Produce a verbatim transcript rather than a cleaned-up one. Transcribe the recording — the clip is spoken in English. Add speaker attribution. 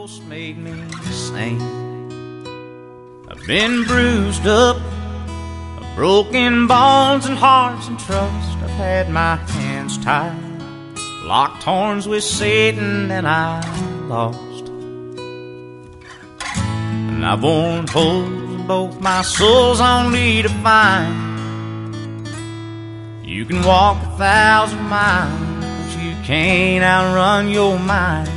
Speaker 1: almost made me sing. I've been bruised up, broken bones and hearts and trust. I've had my hands tied, locked horns with Satan, and I lost. And I've worn holes in both my souls only to find you can walk a thousand miles, but you can't outrun your mind.